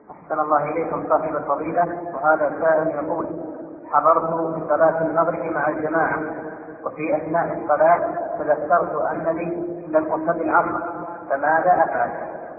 أحسن الله إليكم صاحب الفضيلة، وهذا سائل يقول: حضرت في صلاة المغرب مع الجماعة، وفي أثناء الصلاة تذكرت أنني لم أصلي العصر، فماذا أفعل؟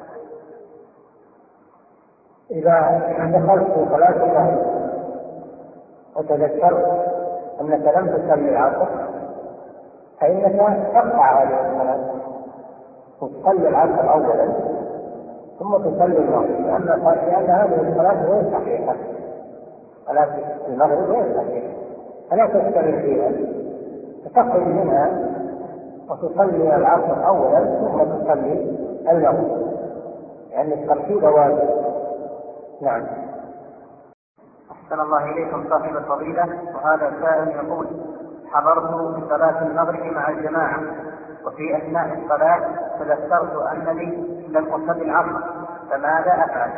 إذا دخلت في صلاة المغرب وتذكرت أنك لم تصلي العصر فإنك تقطع هذه الصلاة وتصلي العصر أولا ثم تصلي المغرب، لأن هذه الصلاة غير صحيحة. صلاة المغرب غير صحيحة فلا تستمر فيها، فتخرج منها وتصلي العصر أولا ثم تصلي المغرب، لأن الترتيب واجب. نعم. أحسن الله إليكم صاحب الفضيلة، وهذا سائل يقول: حضرت في صلاة المغرب مع الجماعة، وفي أثناء الصلاة تذكرت أنني لم أصلي العصر، فماذا أفعل؟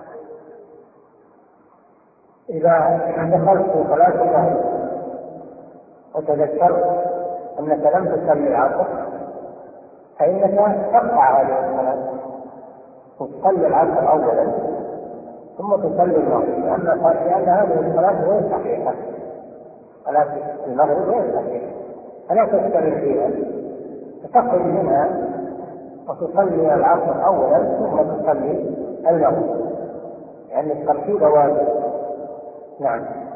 إذا دخلت في صلاة المغرب وتذكرت أنك لم تصلي العصر فإنك تقطع هذه الصلاة وتصلي العصر أولا ثم تصلي المغرب، لأن هذه الصلاة غير صحيحة. صلاة المغرب غير صحيحة فلا تستمر فيها، فتخرج منها وتصلي العصر أولا ثم تصلي المغرب، لأن الترتيب واجب. نعم.